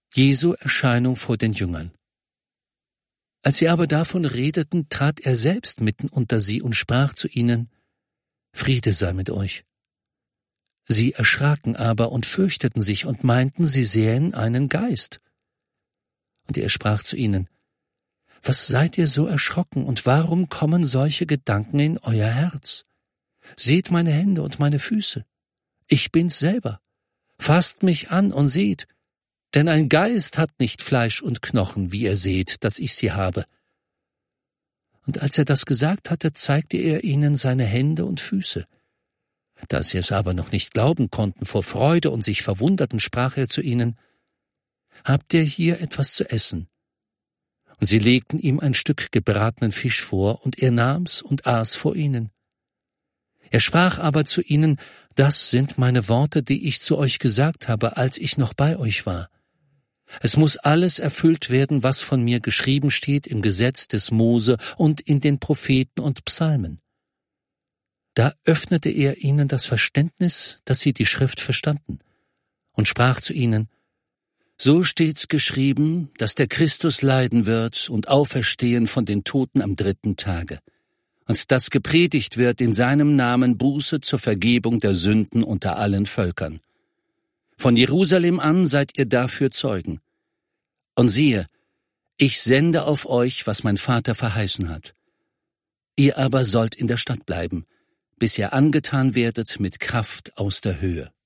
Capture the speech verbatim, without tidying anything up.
Jesu Erscheinung vor den Jüngern. Als sie aber davon redeten, trat er selbst mitten unter sie und sprach zu ihnen: Friede sei mit euch. Sie erschraken aber und fürchteten sich und meinten, sie sähen einen Geist. Und er sprach zu ihnen: Was seid ihr so erschrocken und warum kommen solche Gedanken in euer Herz? Seht meine Hände und meine Füße. Ich bin's selber. Fasst mich an und seht, denn ein Geist hat nicht Fleisch und Knochen, wie ihr seht, dass ich sie habe. Und als er das gesagt hatte, zeigte er ihnen seine Hände und Füße. Da sie es aber noch nicht glauben konnten vor Freude und sich verwunderten, sprach er zu ihnen: Habt ihr hier etwas zu essen? Und sie legten ihm ein Stück gebratenen Fisch vor, und er nahm's und aß vor ihnen. Er sprach aber zu ihnen: Das sind meine Worte, die ich zu euch gesagt habe, als ich noch bei euch war. Es muss alles erfüllt werden, was von mir geschrieben steht im Gesetz des Mose und in den Propheten und Psalmen. Da öffnete er ihnen das Verständnis, dass sie die Schrift verstanden, und sprach zu ihnen: So steht's geschrieben, dass der Christus leiden wird und auferstehen von den Toten am dritten Tage, und dass gepredigt wird in seinem Namen Buße zur Vergebung der Sünden unter allen Völkern. Von Jerusalem an seid ihr dafür Zeugen. Und siehe, ich sende auf euch, was mein Vater verheißen hat. Ihr aber sollt in der Stadt bleiben, bis ihr angetan werdet mit Kraft aus der Höhe.